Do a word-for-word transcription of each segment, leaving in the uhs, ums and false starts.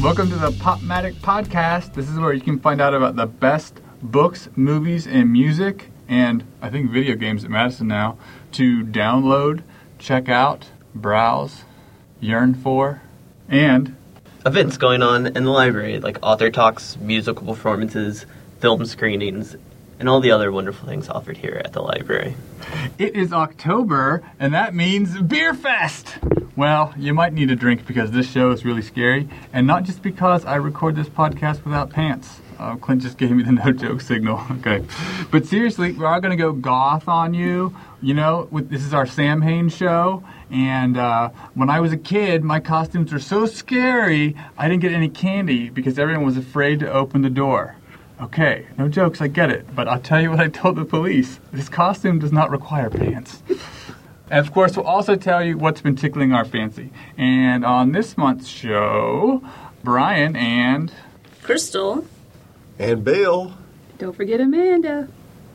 Welcome to the Popmatic Podcast. This is where you can find out about the best books, movies, and music, and I think video games at Madison now, to download, check out, browse, yearn for, and events going on in the library, like author talks, musical performances, film screenings, and all the other wonderful things offered here at the library. It is October, and that means Beer Fest! Well, you might need a drink because this show is really scary, and not just because I record this podcast without pants. Uh, Clint just gave me the no-joke signal. Okay. But seriously, we're all going to go goth on you. You know, with, this is our Sam Haines show, and uh, when I was a kid, my costumes were so scary, I didn't get any candy because everyone was afraid to open the door. Okay, no jokes, I get it, but I'll tell you what I told the police. This costume does not require pants. And of course, we'll also tell you what's been tickling our fancy. And on this month's show, Brian and Crystal. And Bill. Don't forget Amanda.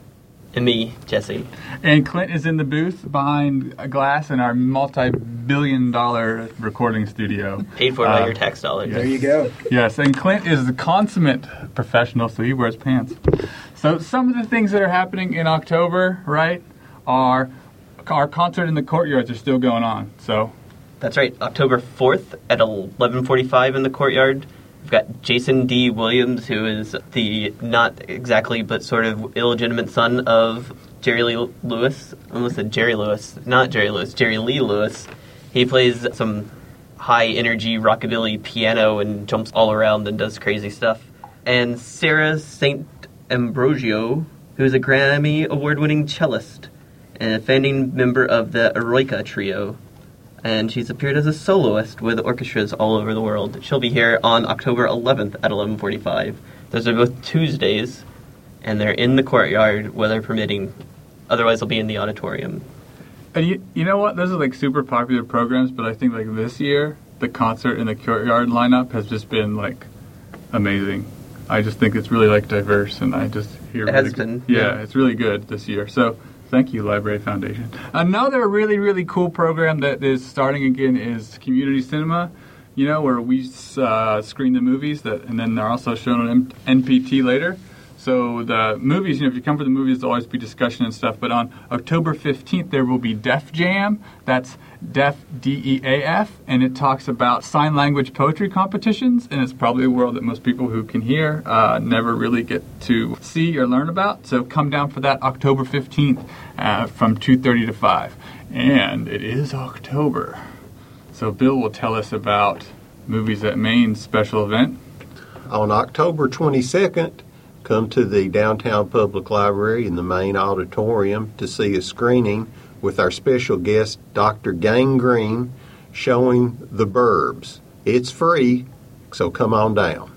And me, Jesse. And Clint is in the booth behind a glass in our multi-billion dollar recording studio. Paid for uh, by your tax dollars. There you go. Yes, and Clint is the consummate professional, so he wears pants. So some of the things that are happening in October, right, are our concert in the Courtyards are still going on. So That's right, October fourth at eleven forty-five in the Courtyard. We've got Jason D. Williams, who is the not exactly but sort of illegitimate son of Jerry Lee Lewis. I almost said Jerry Lewis. Not Jerry Lewis, Jerry Lee Lewis. He plays some high-energy rockabilly piano and jumps all around and does crazy stuff. And Sarah Saint Ambrosio, who is a Grammy Award-winning cellist and a founding member of the Eroica Trio. And she's appeared as a soloist with orchestras all over the world. She'll be here on October eleventh at eleven forty-five. Those are both Tuesdays, and they're in the Courtyard, weather permitting. Otherwise, they'll be in the auditorium. And you, you know what? Those are like super popular programs, but I think like this year, the concert in the Courtyard lineup has just been like amazing. I just think it's really like diverse, and I just hear It really has been. Good, yeah, Yeah. it's really good this year. So thank you, Library Foundation. Another really, really cool program that is starting again is Community Cinema, you know, where we uh, screen the movies, that, and then they're also shown on N P T later. So the movies, you know, if you come for the movies, there'll always be discussion and stuff. But on October fifteenth, there will be Def Jam. That's Def, D E A F, and it talks about sign language poetry competitions. And it's probably a world that most people who can hear uh, never really get to see or learn about. So come down for that October fifteenth uh, from two thirty to five. And it is October. So Bill will tell us about Movies at Maine's special event. On October twenty-second, come to the Downtown Public Library in the main auditorium to see a screening with our special guest, Doctor Gang Green, showing The Burbs. It's free, so come on down.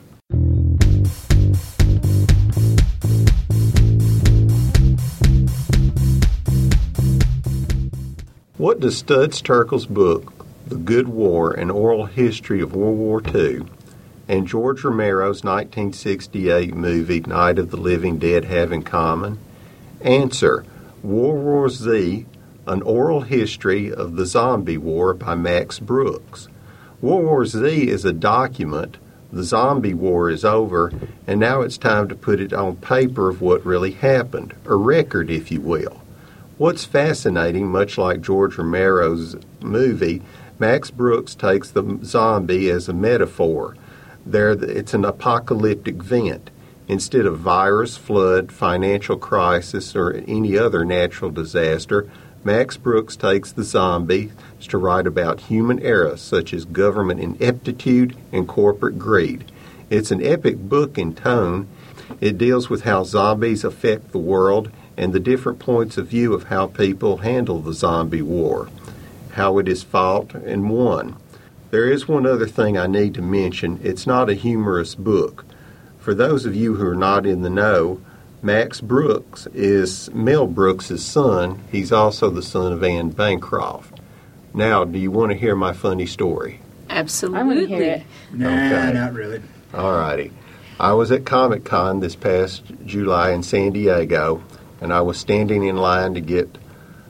What does Studs Terkel's book, The Good War, An Oral History of World War Two, and George Romero's nineteen sixty-eight movie, Night of the Living Dead, have in common? Answer: World War Z, An Oral History of the Zombie War by Max Brooks. World War Z is a document. The zombie war is over, and now it's time to put it on paper of what really happened, a record, if you will. What's fascinating, much like George Romero's movie, Max Brooks takes the zombie as a metaphor. There, it's an apocalyptic event. Instead of virus, flood, financial crisis, or any other natural disaster, Max Brooks takes the zombie to write about human errors such as government ineptitude and corporate greed. It's an epic book in tone. It deals with how zombies affect the world and the different points of view of how people handle the zombie war, how it is fought and won. There is one other thing I need to mention. It's not a humorous book. For those of you who are not in the know, Max Brooks is Mel Brooks' son. He's also the son of Anne Bancroft. Now, do you want to hear my funny story? Absolutely. I want to hear it. Nah, Okay. not really. All righty. I was at Comic-Con this past July in San Diego, and I was standing in line to get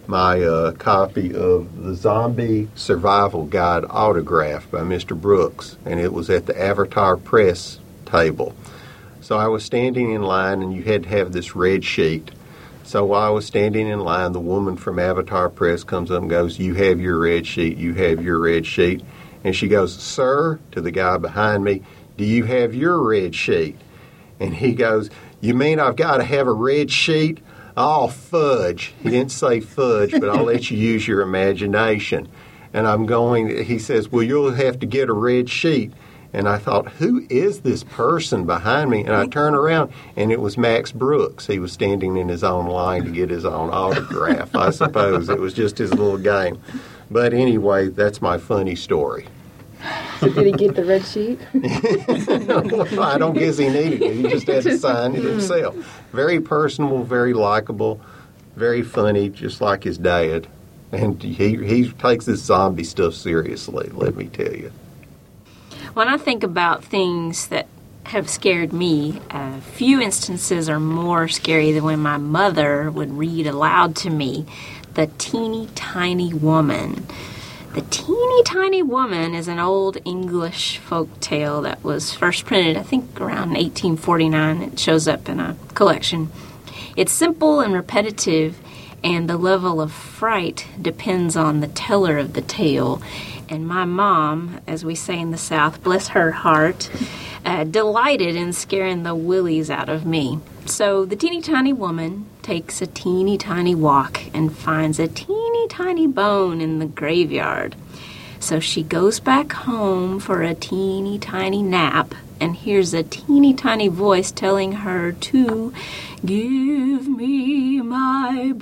my uh, copy of the Zombie Survival Guide autograph by Mister Brooks, and it was at the Avatar Press table. So I was standing in line, and you had to have this red sheet. So while I was standing in line, the woman from Avatar Press comes up and goes, "You have your red sheet, you have your red sheet." And she goes, "Sir," to the guy behind me, "do you have your red sheet?" And he goes, "You mean I've got to have a red sheet? Oh, fudge." He didn't say fudge, but I'll let you use your imagination. And I'm going, he says, "Well, you'll have to get a red sheet." And I thought, who is this person behind me? And I turn around, and it was Max Brooks. He was standing in his own line to get his own autograph, I suppose. It was just his little game. But anyway, that's my funny story. So did he get the red sheet? Well, I don't guess he needed it. He just had to sign it himself. Very personable, very likable, very funny, just like his dad. And he, he takes this zombie stuff seriously, let me tell you. When I think about things that have scared me, a few instances are more scary than when my mother would read aloud to me The Teeny Tiny Woman. The Teeny Tiny Woman is an old English folk tale that was first printed, I think, around eighteen forty-nine. It shows up in a collection. It's simple and repetitive, and the level of fright depends on the teller of the tale. And my mom, as we say in the South, bless her heart, uh, delighted in scaring the willies out of me. So the teeny tiny woman takes a teeny tiny walk and finds a teeny tiny bone in the graveyard. So she goes back home for a teeny tiny nap and hears a teeny tiny voice telling her to give me my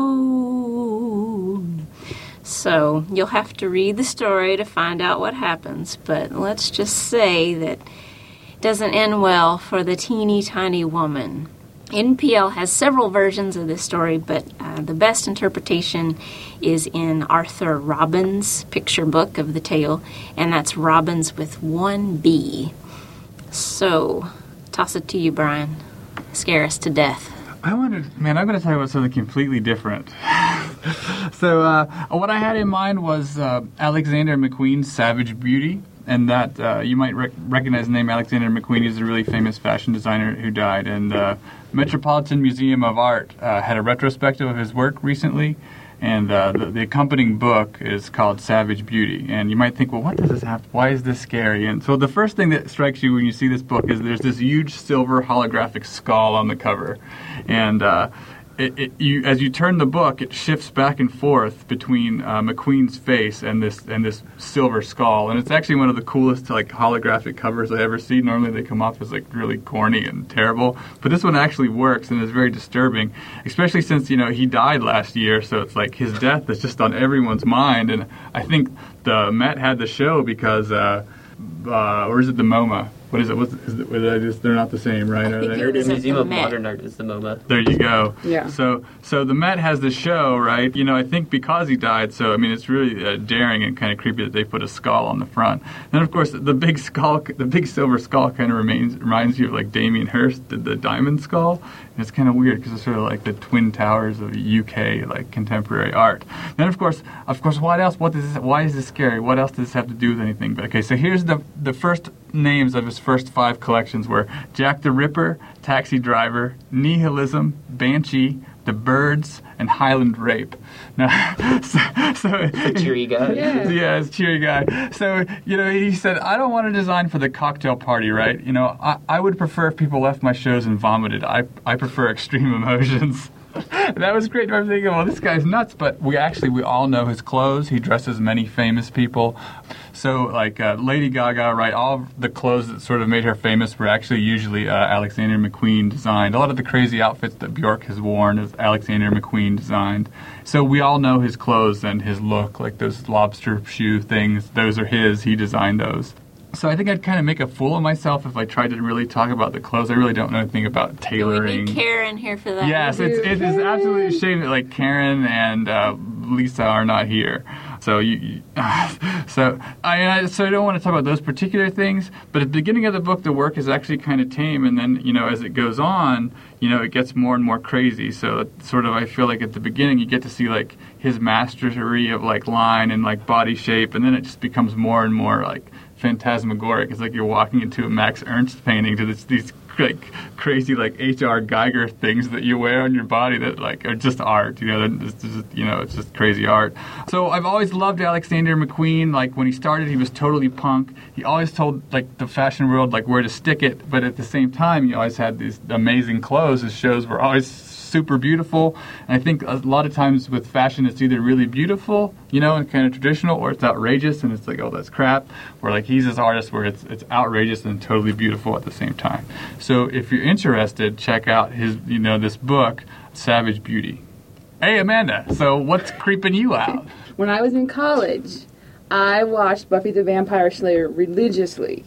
bone. So you'll have to read the story to find out what happens, but let's just say that it doesn't end well for the teeny tiny woman. N P L has several versions of this story, but uh, the best interpretation is in Arthur Robbins' picture book of the tale, and that's Robbins with one B. So, toss it to you, Brian. Scare us to death. I wanted, man, I'm going to talk about something completely different. So, uh, what I had in mind was uh, Alexander McQueen's Savage Beauty, and that uh, you might rec- recognize the name Alexander McQueen. He's a really famous fashion designer who died, and uh, Metropolitan Museum of Art uh, had a retrospective of his work recently, and uh, the, the accompanying book is called Savage Beauty. And you might think, well, what does this have? Why is this scary? And so the first thing that strikes you when you see this book is there's this huge silver holographic skull on the cover, and uh, It, it, you, as you turn the book, it shifts back and forth between uh, McQueen's face and this and this silver skull, and it's actually one of the coolest like holographic covers I ever see. Normally they come off as like really corny and terrible, but this one actually works and is very disturbing, especially since you know he died last year, so it's like his death is just on everyone's mind. And I think the Met had the show because, uh, uh, or is it the MoMA? What is it? What's, is it, I just, they're not the same, right? Are they? The Museum of Met. Modern Art is the MoMA. There you go. Yeah. So, so the Met has the show, right? You know, I think because he died. So, I mean, it's really uh, daring and kind of creepy that they put a skull on the front. And of course, the big skull, the big silver skull, kind of remains reminds you of like Damien Hirst did the diamond skull. And it's kind of weird because it's sort of like the twin towers of U K like contemporary art. Then, of course, of course, what else? What does this? Why is this scary? What else does this have to do with anything? But okay, so here's the the first names of his first five collections were Jack the Ripper, Taxi Driver, Nihilism, Banshee, The Birds, and Highland Rape. Now, so, so The cheery guy. Yeah. yeah, it's a cheery guy. So, you know, he said, I don't want to design for the cocktail party, right? You know, I, I would prefer if people left my shows and vomited. I, I prefer extreme emotions. That was great. I'm thinking, well, this guy's nuts, but we actually, we all know his clothes. He dresses many famous people. So, like uh, Lady Gaga, right, all of the clothes that sort of made her famous were actually usually uh, Alexander McQueen designed. A lot of the crazy outfits that Bjork has worn is Alexander McQueen designed. So we all know his clothes and his look, like those lobster shoe things. Those are his. He designed those. So I think I'd kind of make a fool of myself if I tried to really talk about the clothes. I really don't know anything about tailoring. We need Karen here for that. Yes, it's, it is absolutely a shame that like Karen and uh, Lisa are not here. So you, you so I, I so I don't want to talk about those particular things. But at the beginning of the book, the work is actually kind of tame, and then you know as it goes on, you know it gets more and more crazy. So it's sort of I feel like at the beginning you get to see like his mastery of like line and like body shape, and then it just becomes more and more like phantasmagoric. It's like you're walking into a Max Ernst painting to this, these like crazy like H R Geiger things that you wear on your body that like are just art. You know, it's just, you know, it's just crazy art. So I've always loved Alexander McQueen. Like when he started, he was totally punk. He always told like the fashion world like where to stick it, but at the same time, he always had these amazing clothes. His shows were always super beautiful, and I think a lot of times with fashion it's either really beautiful, you know, and kind of traditional, or it's outrageous and it's like, oh, that's crap. Or like he's this artist where it's it's outrageous and totally beautiful at the same time. So if you're interested, check out his, you know, this book, Savage Beauty. Hey, Amanda, so what's creeping you out? When I was in college, I watched Buffy the Vampire Slayer religiously.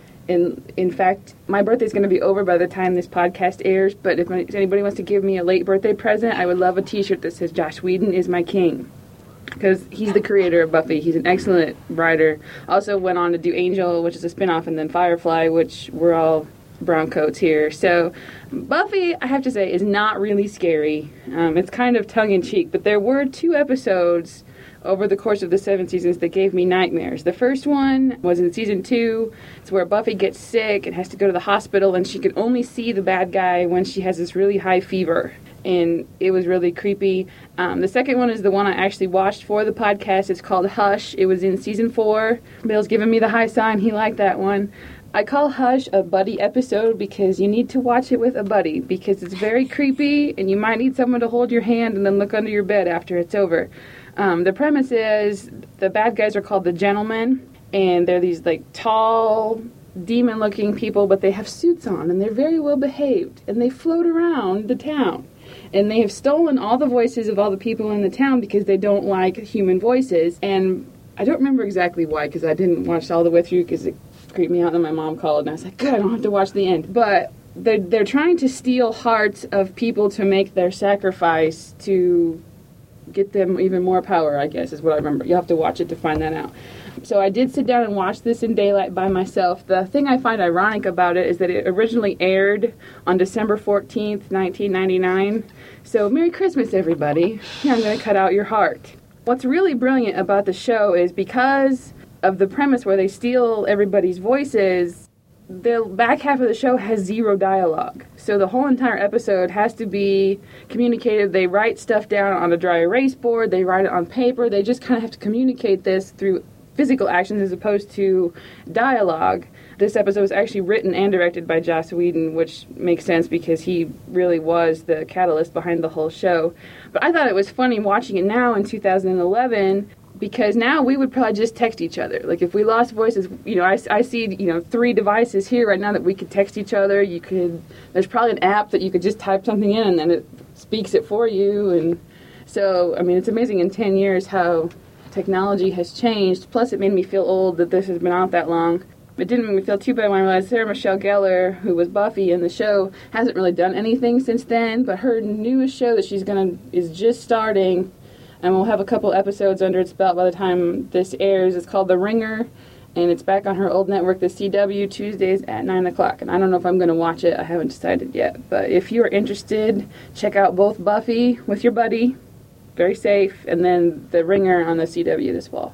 In in fact, my birthday's going to be over by the time this podcast airs, but if anybody wants to give me a late birthday present, I would love a t-shirt that says Joss Whedon is my king. Because he's the creator of Buffy. He's an excellent writer. Also went on to do Angel, which is a spinoff, and then Firefly, which we're all brown coats here. So Buffy, I have to say, is not really scary. Um, it's kind of tongue-in-cheek, but there were two episodes over the course of the seven seasons that gave me nightmares. The first one was in season two. It's where Buffy gets sick and has to go to the hospital, and she can only see the bad guy when she has this really high fever. And it was really creepy. Um, the second one is the one I actually watched for the podcast. It's called Hush. It was in season four. Bill's giving me the high sign. He liked that one. I call Hush a buddy episode because you need to watch it with a buddy, because it's very creepy and you might need someone to hold your hand and then look under your bed after it's over. Um, the premise is the bad guys are called the Gentlemen, and they're these like tall, demon-looking people, but they have suits on and they're very well behaved, and they float around the town. And they have stolen all the voices of all the people in the town because they don't like human voices. And I don't remember exactly why, because I didn't watch all the way through because it creeped me out. And then my mom called and I was like, good, I don't have to watch the end. But they're, they're trying to steal hearts of people to make their sacrifice to get them even more power, I guess, is what I remember. You'll have to watch it to find that out. So I did sit down and watch this in daylight by myself. The thing I find ironic about it is that it originally aired on December fourteenth, nineteen ninety-nine. So Merry Christmas, everybody. Here, I'm going to cut out your heart. What's really brilliant about the show is because of the premise where they steal everybody's voices, the back half of the show has zero dialogue. So the whole entire episode has to be communicated. They write stuff down on a dry erase board. They write it on paper. They just kind of have to communicate this through physical actions as opposed to dialogue. This episode was actually written and directed by Joss Whedon, which makes sense because he really was the catalyst behind the whole show. But I thought it was funny watching it now in two thousand eleven, because now we would probably just text each other. Like if we lost voices, you know, I, I see, you know, three devices here right now that we could text each other. You could, there's probably an app that you could just type something in and then it speaks it for you. And so, I mean, it's amazing in ten years how technology has changed. Plus, it made me feel old that this has been out that long. It didn't make me feel too bad when I realized Sarah Michelle Gellar, who was Buffy in the show, hasn't really done anything since then. But her newest show that she's gonna is just starting, and we'll have a couple episodes under its belt by the time this airs. It's called The Ringer, and it's back on her old network, the C W, Tuesdays at nine o'clock. And I don't know if I'm going to watch it. I haven't decided yet. But if you're interested, check out both Buffy with your buddy. Very safe, and then The Ringer on the C W this fall.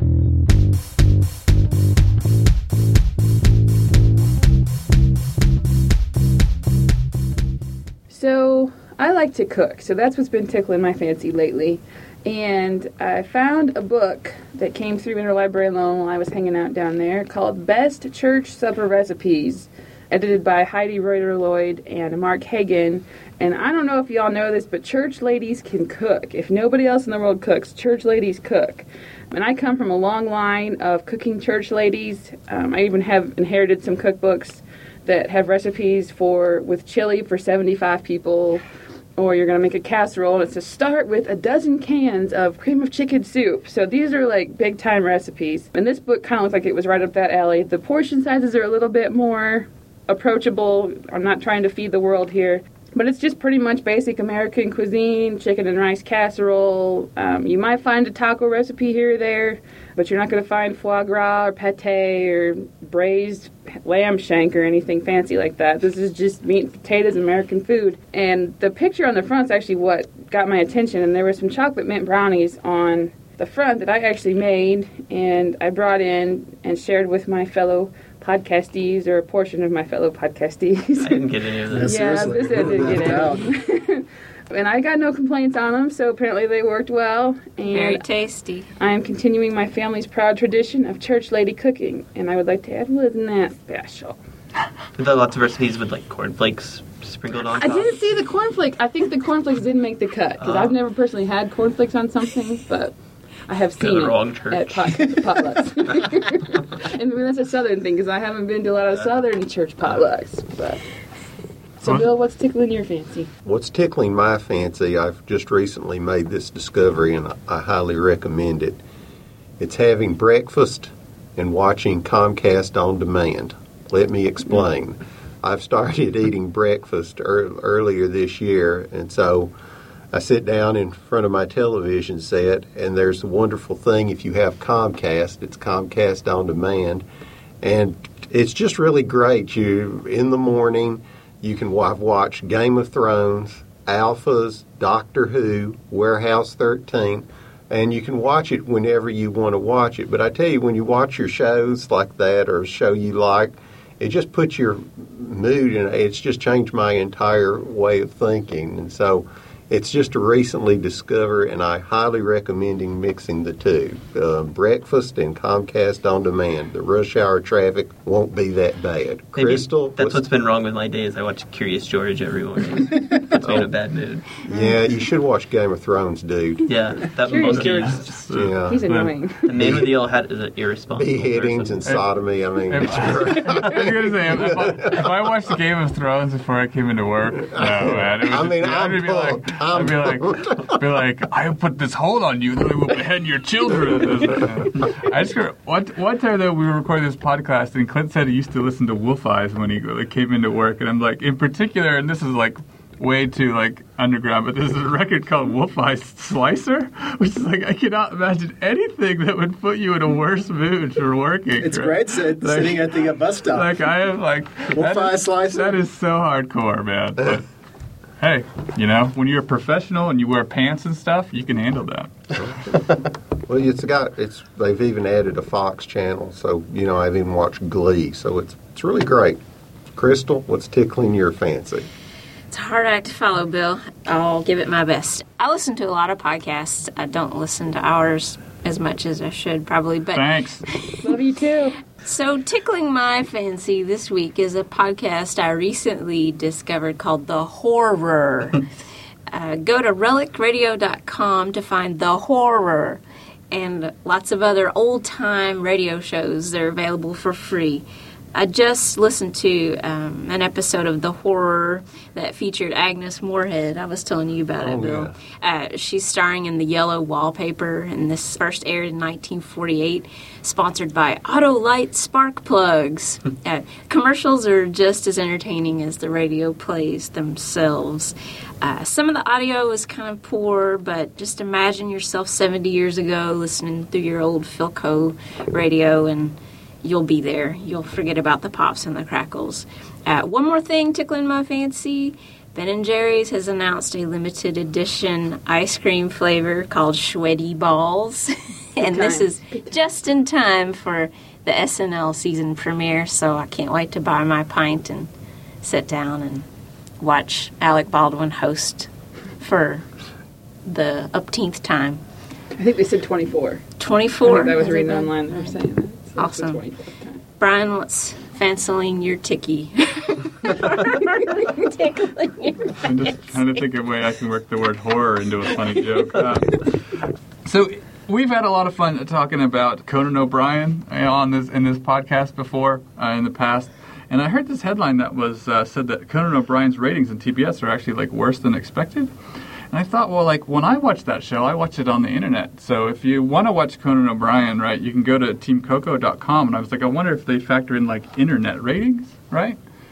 So, I like to cook, so that's what's been tickling my fancy lately. And I found a book that came through Interlibrary Loan while I was hanging out down there called Best Church Supper Recipes, edited by Heidi Reuter-Lloyd and Mark Hagan. And I don't know if y'all know this, but church ladies can cook. If nobody else in the world cooks, church ladies cook. And I come from a long line of cooking church ladies. Um, I even have inherited some cookbooks that have recipes for with chili for seventy-five people, or you're going to make a casserole, and it's to start with a dozen cans of cream of chicken soup. So these are like big time recipes. And this book kind of looks like it was right up that alley. The portion sizes are a little bit more approachable. I'm not trying to feed the world here. But it's just pretty much basic American cuisine, chicken and rice casserole. Um, you might find a taco recipe here or there, but you're not going to find foie gras or pate or braised lamb shank or anything fancy like that. This is just meat and potatoes, American food. And the picture on the front is actually what got my attention. And there were some chocolate mint brownies on the front that I actually made, and I brought in and shared with my fellow podcastees, or a portion of my fellow podcastees. I didn't get any of this. Yeah, Seriously. this I didn't get any. And I got no complaints on them, so apparently they worked well. Very And tasty. I am continuing my family's proud tradition of church lady cooking, and I would like to add, wasn't that special? There are lots of recipes with like cornflakes sprinkled on I top. didn't see the cornflakes. I think the cornflakes didn't make the cut, because Oh. I've never personally had cornflakes on something, but I have Go to seen the it wrong at church. pot, potlucks. And maybe that's a southern thing, because I haven't been to a lot of southern church potlucks. But so, Well- Bill, what's tickling your fancy? What's tickling my fancy, I've just recently made this discovery and I highly recommend it. It's having breakfast and watching Comcast on demand. Let me explain. I've started eating breakfast ear- earlier this year, and so I sit down in front of my television set, and there's a wonderful thing if you have Comcast. It's Comcast on demand, and it's just really great. You in the morning, you can wa- watch Game of Thrones, Alphas, Doctor Who, Warehouse thirteen, and you can watch it whenever you want to watch it. But I tell you, when you watch your shows like that or a show you like, it just puts your mood, and it's just changed my entire way of thinking. And so it's just a recently discovered, and I highly recommending mixing the two. Uh, breakfast and Comcast on demand. The rush hour traffic won't be that bad. Maybe Crystal? that's what's been wrong with my days. I watch Curious George every morning. Puts me in a bad mood. Yeah, you should watch Game of Thrones, dude. Yeah, that Curious monkey. George. is just- Yeah. He's annoying. The man with the yellow hat is an irresponsible Beheadings person. and sodomy. I mean, If, it's great. I was gonna say, if I, if I watched Game of Thrones before I came into work, no man. It was I mean, just, I'm I'd be like, pumped. I'd I'm be like, be like, I put this hold on you, then I will behead your children. I just one one time though we were recording this podcast, and Clint said he used to listen to Wolf Eyes when he like, came into work, and I'm like, in particular, and this is like way too like underground, but there's a record called Wolf Eyes Slicer, which is like I cannot imagine anything that would put you in a worse mood for working. It's right? great sit, Like- sitting at the uh, bus stop. Like I have like Wolf that Eye is- Slicer? That is so hardcore, man. But hey, you know, when you're a professional and you wear pants and stuff, you can handle that. Well, it's got it's. They've even added a Fox channel, so you know I've even watched Glee, so it's it's really great. Crystal, what's tickling your fancy? It's a hard act to follow, Bill. I'll give it my best. I listen to a lot of podcasts. I don't listen to ours as much as I should, probably. But Thanks. Love you too. so, tickling my fancy this week is a podcast I recently discovered called The Horror. uh, go to relic radio dot com to find The Horror and lots of other old-time radio shows. They're available for free. I just listened to um, an episode of The Horror that featured Agnes Moorehead. I was telling you about Oh, it, Bill. Uh, she's starring in The Yellow Wallpaper, and this first aired in nineteen forty-eight, sponsored by Autolite Spark Plugs. uh, commercials are just as entertaining as the radio plays themselves. Uh, some of the audio is kind of poor, but just imagine yourself seventy years ago listening through your old Philco radio, and you'll be there. You'll forget about the pops and the crackles. Uh, one more thing tickling my fancy. Ben and Jerry's has announced a limited edition ice cream flavor called Schweddy Balls. and this time. is just in time for the S N L season premiere, so I can't wait to buy my pint and sit down and watch Alec Baldwin host for the upteenth time. I think they said twenty-four. I twenty-four. think I was Has it reading been? online. They were saying that. So it's the Awesome. twenty-fourth time. Brian, what's fancying your ticky? Tickling your I'm just trying to think of a way I can work the word horror into a funny joke. Uh, so we've had a lot of fun talking about Conan O'Brien uh, on this in this podcast before uh, in the past, and I heard this headline that was uh, said that Conan O'Brien's ratings in T B S are actually like worse than expected. And I thought, well, like, when I watch that show, I watch it on the internet. So if you want to watch Conan O'Brien, right, you can go to team coco dot com. And I was like, I wonder if they factor in, like, internet ratings, right?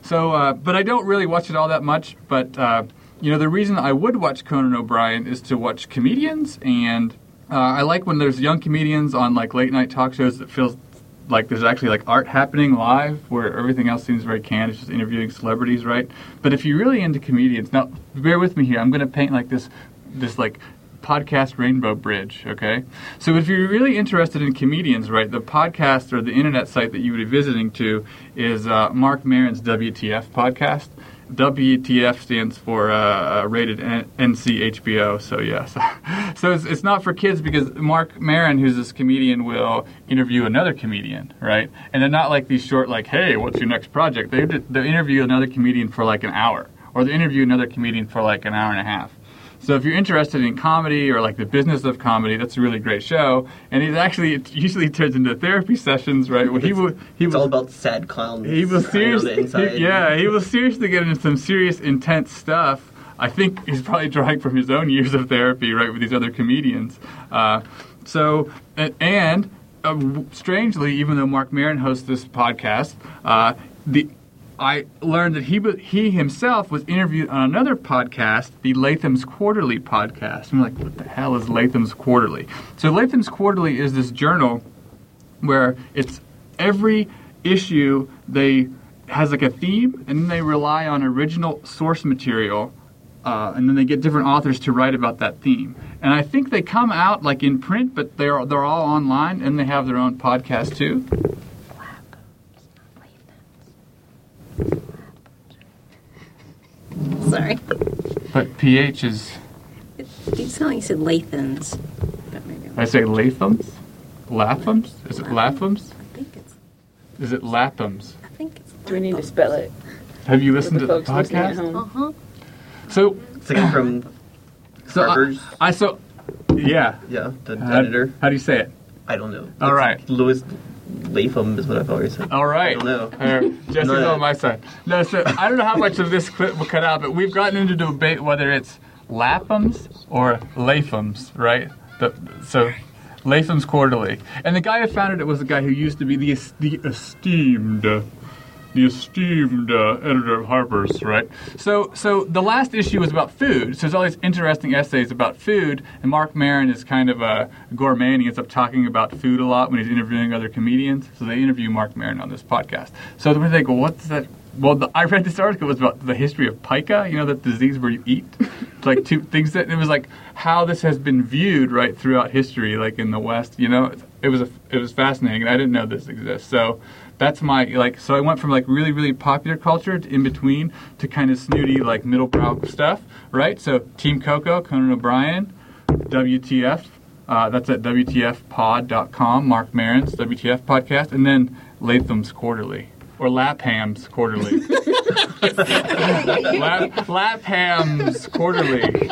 So, uh, but I don't really watch it all that much. But uh, you know, the reason I would watch Conan O'Brien is to watch comedians, and uh, I like when there's young comedians on like late night talk shows that feels like there's actually like art happening live, where everything else seems very canned. It's just interviewing celebrities, right? But if you're really into comedians, now bear with me here. I'm going to paint like this, this like podcast rainbow bridge. Okay, so if you're really interested in comedians, right, the podcast or the internet site that you would be visiting to is uh, Mark Maron's W T F podcast. W T F stands for uh, rated N C H B O, so yes. So it's, it's not for kids because Mark Maron, who's this comedian, will interview another comedian, right? And they're not like these short, like, hey, what's your next project? They they interview another comedian for like an hour, or they interview another comedian for like an hour and a half. So if you're interested in comedy or like the business of comedy, that's a really great show. And it actually it usually turns into therapy sessions, right? Where he will he It's will, all about sad clowns. He will seriously, inside. yeah, he will seriously get into some serious, intense stuff. I think he's probably drawing from his own years of therapy, right, with these other comedians. Uh, so and, and uh, strangely, even though Mark Maron hosts this podcast, uh, the I learned that he he himself was interviewed on another podcast, the Latham's Quarterly podcast. I'm like, what the hell is Latham's Quarterly? So Latham's Quarterly is this journal where it's every issue they has like a theme, and then they rely on original source material, uh, and then they get different authors to write about that theme. And I think they come out like in print, but they're they're all online, and they have their own podcast too. Sorry. But P H is... It, you sound like you said Lathams. But maybe I say Lathams? Lathams? Is it Lathams? I think it's. Is it Lathams? I think it's. Do we need to spell it? Have you For listened the to the folks listening at podcast? home? Uh huh. So, It's like from so I, Harper's. I so yeah. Yeah, the How, editor. how do you say it? I don't know. All right. Louis Latham is what I've always said. All right. I don't know. Uh, Jesse's No, no. on my side. No, so I don't know how much of this clip will cut out, but we've gotten into debate whether it's Laphams or Lathams, right? The, so Latham's Quarterly, and the guy who founded it was a guy who used to be the es- the esteemed. Uh, The esteemed uh, editor of Harper's, right? So, so the last issue was about food. So there's all these interesting essays about food, and Mark Maron is kind of a gourmet, and he ends up talking about food a lot when he's interviewing other comedians. So they interview Mark Maron on this podcast. So then we think, well, what's that? Well, the, I read this article. It was about the history of pica, you know, that disease where you eat. It's like two things that, it was like how this has been viewed, right, throughout history, like in the West, you know. It was, a, it was fascinating, and I didn't know this exists. So that's my, like, so I went from, like, really, really popular culture to in between to kind of snooty, like, middle-brow stuff, right? So Team Coco, Conan O'Brien, W T F, uh, that's at W T F pod dot com, Mark Maron's W T F podcast, and then Latham's Quarterly, or Lapham's Quarterly. Lap, Lapham's Quarterly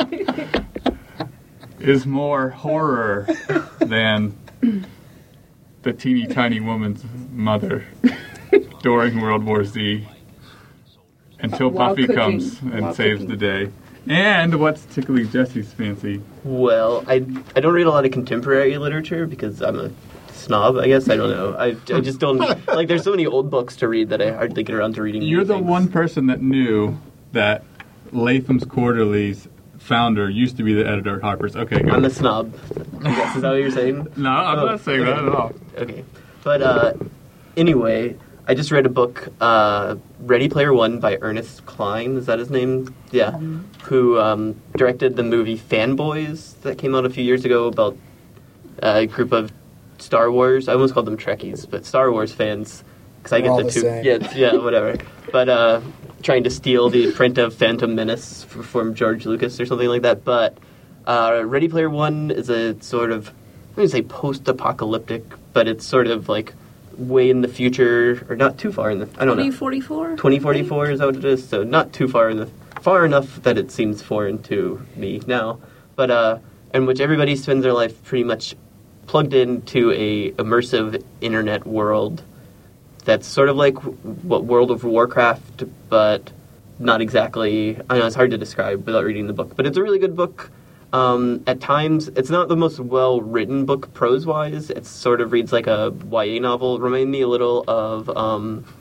is more horror than the teeny tiny woman's mother during World War Z until While Buffy cooking. comes and While saves cooking. the day. And what's tickling Jesse's fancy? Well, I I don't read a lot of contemporary literature because I'm a snob, I guess. I don't know. I, I just don't... Like, there's so many old books to read that I hardly get around to reading You're new the things. one person that knew that Latham's Quarterly's founder used to be the editor at Harper's. Okay, go. I'm a snob. I guess, is that what you're saying? No, I'm Oh, not saying that at all. Okay. But, uh, anyway, I just read a book, uh, Ready Player One by Ernest Cline. Is that his name? Yeah. Mm-hmm. Who um, directed the movie Fanboys that came out a few years ago about a group of Star Wars. I almost called them Trekkies, but Star Wars fans. Because I We're get all the the two. same. Yeah, yeah, whatever. But uh, trying to steal the print of Phantom Menace f- from George Lucas or something like that. But uh, Ready Player One is a sort of, I'm going to say post-apocalyptic, but it's sort of like way in the future, or not too far in the, I don't know. twenty forty-four? twenty forty-four is that what it is? So not too far in the, far enough that it seems foreign to me now. But, uh, in which everybody spends their life pretty much plugged into a immersive internet world that's sort of like what World of Warcraft, but not exactly. I know it's hard to describe without reading the book, but it's a really good book. Um, at times, it's not the most well-written book prose-wise. It sort of reads like a Y A novel. It reminded me a little of um,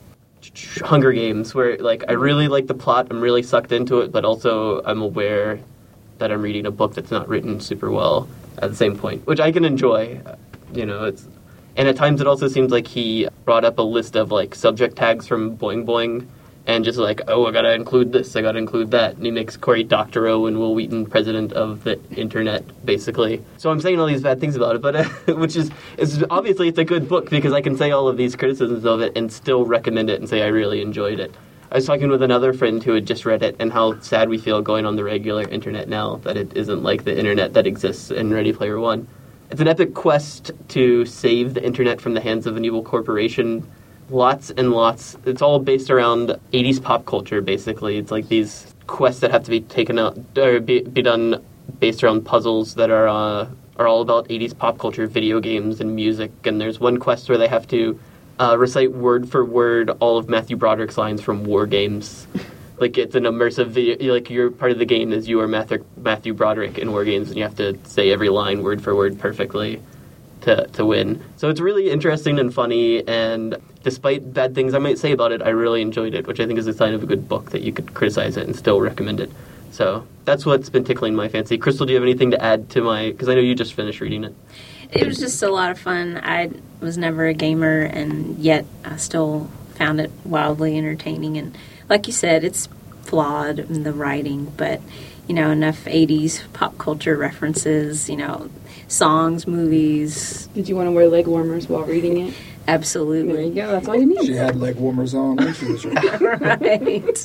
Hunger Games, where like I really like the plot, I'm really sucked into it, but also I'm aware that I'm reading a book that's not written super well at the same point, which I can enjoy. You know, it's and at times it also seems like he brought up a list of like subject tags from Boing Boing, and just like, oh, I gotta include this, I gotta include that, and he makes Cory Doctorow and Will Wheaton president of the internet, basically. So I'm saying all these bad things about it, but uh, which is, is obviously it's a good book because I can say all of these criticisms of it and still recommend it and say I really enjoyed it. I was talking with another friend who had just read it and how sad we feel going on the regular internet now, that it isn't like the internet that exists in Ready Player One. It's an epic quest to save the internet from the hands of an evil corporation. Lots and lots. It's all based around eighties pop culture, basically. It's like these quests that have to be taken out, or be, be done based around puzzles that are uh, are all about eighties pop culture, video games, and music. And there's one quest where they have to uh, recite word for word all of Matthew Broderick's lines from War Games. Like, it's an immersive video. Like, you're part of the game as you are Matthew, Matthew Broderick in War Games, and you have to say every line word for word perfectly to to win. So it's really interesting and funny, and despite bad things I might say about it, I really enjoyed it, which I think is a sign of a good book, that you could criticize it and still recommend it. So that's what's been tickling my fancy. Crystal, do you have anything to add to my... Because I know you just finished reading it. It was just a lot of fun. I was never a gamer, and yet I still found it wildly entertaining. And like you said, it's flawed in the writing, but, you know, enough eighties pop culture references, you know, songs, movies. Did you want to wear leg warmers while reading it? Absolutely. There you go. That's all you need. She had leg warmers on when she was reading. Right.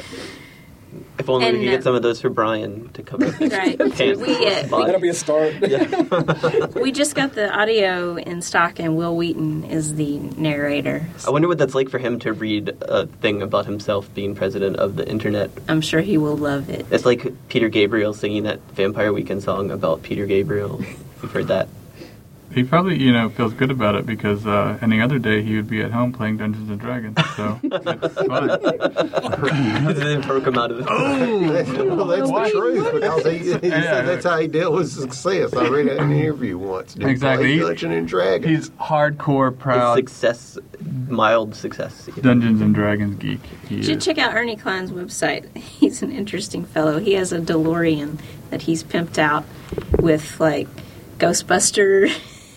If only And, we could uh, get some of those for Brian to cover his Right. pants. We, uh, spot. That'll be a start. We just got the audio in stock, and Will Wheaton is the narrator. I wonder what that's like for him to read a thing about himself being president of the internet. I'm sure he will love it. It's like Peter Gabriel singing that Vampire Weekend song about Peter Gabriel. You've heard that? He probably, you know, feels good about it because uh, any other day he would be at home playing Dungeons and Dragons. So it's fine. They broke him out of it. well, that's What? the truth because he, he Yeah. said that's how he dealt with success. I read it in an interview once. Did Exactly. play Dungeons and Dragons. He's hardcore His proud success, mild success. Dungeons and Dragons geek. He You should is. check out Ernie Klein's website. He's an interesting fellow. He has a DeLorean that he's pimped out with, like, Ghostbuster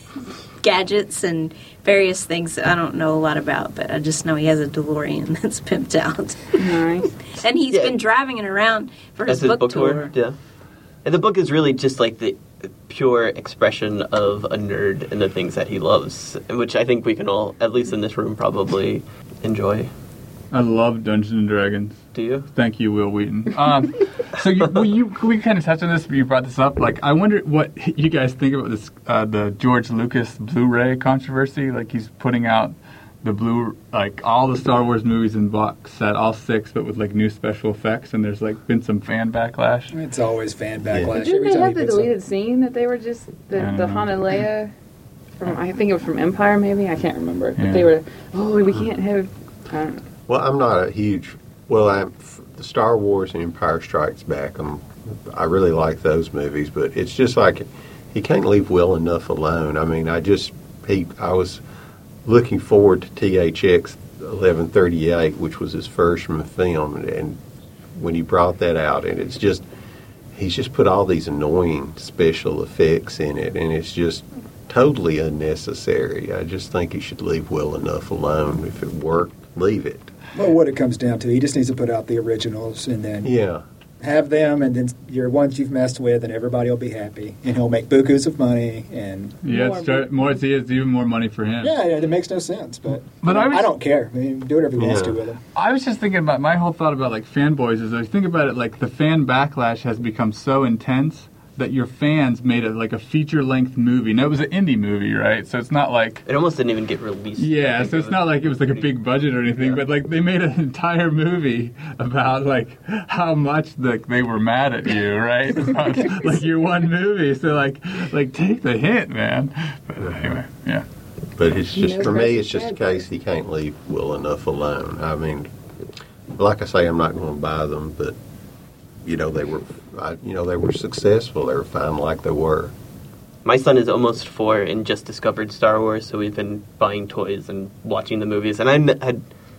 gadgets and various things that I don't know a lot about, but I just know he has a DeLorean that's pimped out. Nice. And he's Yeah. been driving it around for his, That's his book, tour. Yeah. And the book is really just like the pure expression of a nerd and the things that he loves, which I think we can all, at least in this room, probably enjoy. I love Dungeons and Dragons. Do you? Thank you, Will Wheaton. Um, so you, well, you, we kind of touched on this, but you brought this up. Like, I wonder what you guys think about this, uh, the George Lucas Blu-ray controversy. Like, he's putting out the blue, like all the Star Wars movies in box set, all six, but with like new special effects. And there's like been some fan backlash. It's always fan backlash. Didn't Every they time have he the puts deleted up- scene that they were just the, I don't the know. Han and Leia from? I think it was from Empire, maybe. I can't remember. But Yeah. they were. Oh, we can't have. I don't know. Well, I'm not a huge. Well, I'm the Star Wars and Empire Strikes Back. I'm, I really like those movies, but it's just like he can't leave Will enough alone. I mean, I just he. I was looking forward to T H X eleven thirty-eight, which was his first from a film, and when he brought that out, and it's just he's just put all these annoying special effects in it, and it's just totally unnecessary. I just think he should leave Will enough alone. If it worked, leave it. Well, what it comes down to, he just needs to put out the originals and then Yeah. have them, and then your ones you've messed with, and everybody will be happy. And he'll make bukus of money, and Yeah, More- it's start, more. It's, it's even more money for him. yeah, it makes no sense. But, But I was- I don't care. I mean, do whatever he wants Yeah. to with them. I was just thinking about my whole thought about like fanboys is I think about it like the fan backlash has become so intense that your fans made it like a feature length movie. Now it was an indie movie, right? So it's not like It almost didn't even get released. yeah, so it's not like it was like a big budget or anything, Yeah. but like they made an entire movie about like how much like they were mad at you, right? About, like your one movie. So like like take the hint, man. But anyway, yeah. But it's He just knows for me, best it's just a is bad. case he can't leave Will enough alone. I mean, like I say, I'm not going to buy them, but you know they were, I, you know they were successful. They were fine like they were. My son is almost four and just discovered Star Wars, so we've been buying toys and watching the movies. And I m- had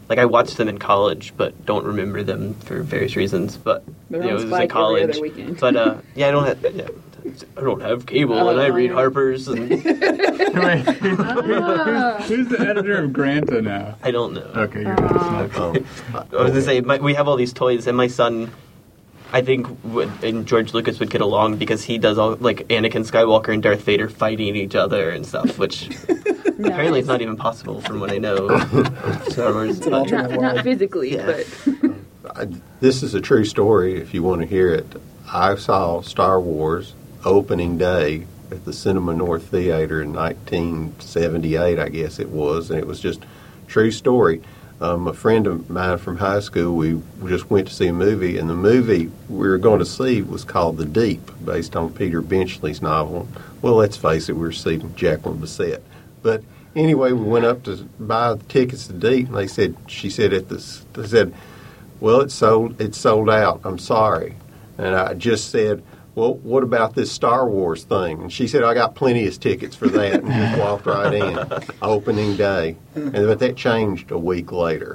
like I watched them in college, but don't remember them for various reasons. But They're you know, on it was in Spike every college. other weekend. But uh, yeah, I don't have. Yeah, I don't have cable, and I read Oh. Harper's, and Wait, who's, who's the editor of Granta now? I don't know. Okay, you're not. Um, I was gonna say my, we have all these toys, and my son, I think, would, and George Lucas would get along because he does all like Anakin Skywalker and Darth Vader fighting each other and stuff, which apparently it's not even possible from what I know. of Star Wars. It's an But- alternate Not, not world. physically, Yeah. but I, this is a true story if you want to hear it. I saw Star Wars opening day at the Cinema North Theater in nineteen seventy-eight, I guess it was, and it was just true story. Um, a friend of mine from high school, we just went to see a movie, and the movie we were going to see was called The Deep, based on Peter Benchley's novel. Well, let's face it, we were seeing Jacqueline Bisset. But anyway, we went up to buy the tickets to Deep, and they said, she said at this, they said, well, it's sold, it's sold out. I'm sorry. And I just said, well, what about this Star Wars thing? And she said, I got plenty of tickets for that, and just walked right in, opening day. And but that changed a week later.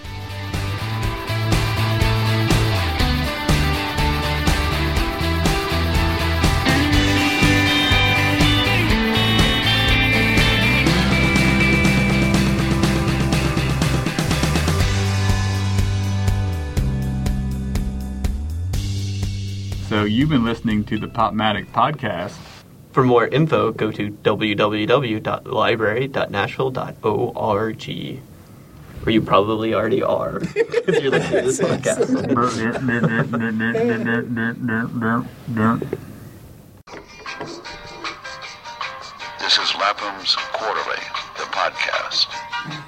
So you've been listening to the Popmatic podcast. For more info, go to w w w dot library dot nashville dot org, where you probably already are because you're listening to this podcast. This is Lapham's Quarterly, the podcast.